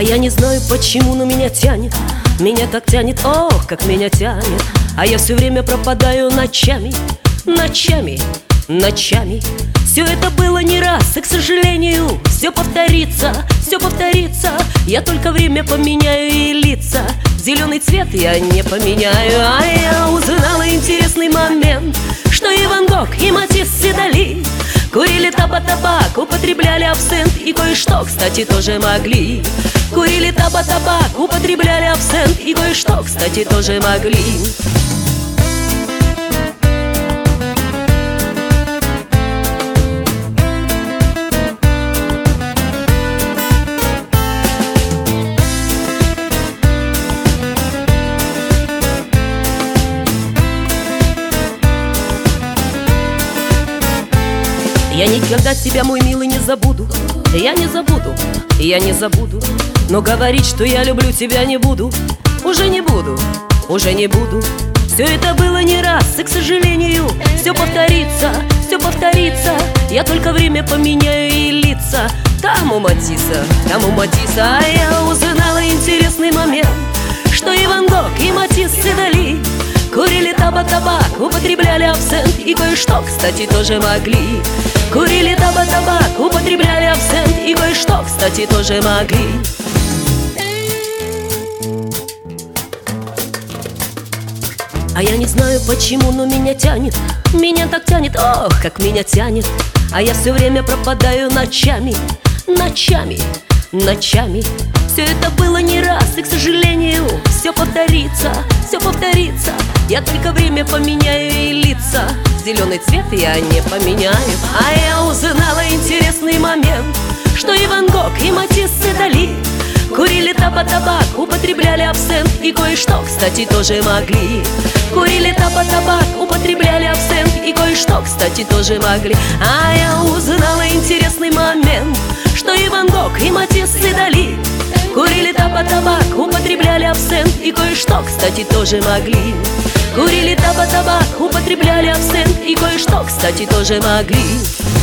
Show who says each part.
Speaker 1: А я не знаю почему, но меня тянет. Меня так тянет, ох, как меня тянет. А я все время пропадаю ночами, ночами, ночами. Все это было не раз, и, к сожалению, все повторится, все повторится. Я только время поменяю и лица. Зеленый цвет я не поменяю. А я узнала интересный момент, что и Ван Гог, и Матисс, и Дали курили табак, употребляли абсент, и кое-что, кстати, тоже могли. Курили табак, употребляли абсент, и кое-что, кстати, тоже могли. Я никогда тебя, мой милый, не забуду. Я не забуду, я не забуду. Но говорить, что я люблю тебя, не буду. Уже не буду, уже не буду. Все это было не раз, и, к сожалению, все повторится, все повторится. Я только время поменяю и лица. Там у Матисса, а я узнала интересный момент, что и Ван Гог, и Матисс, и Дали курили табак, употребляли абсент, и кое-что, кстати, тоже могли. Курили табак, употребляли абсент, и кое-что, кстати, тоже могли. А я не знаю почему, но меня тянет. Меня так тянет, ох, как меня тянет. А я все время пропадаю ночами, ночами, ночами. Все это было не раз, и, к сожалению, все повторится, все повторится. Я только время поменяю и лица. Зеленый цвет я не поменяю. А я узнала интересный момент, что и Ван Гог, и Матисс, и Дали курили табак, употребляли абсент, и кое-что, кстати, тоже могли. Курили табак, употребляли абсент, и кое-что, кстати, тоже могли. А я узнала интересный момент, что и Ван Гог, и Матисс, и Дали курили табак, употребляли абсент, и кое-что, кстати, тоже могли. Курили табак, употребляли абсент, и кое-что, кстати, тоже могли.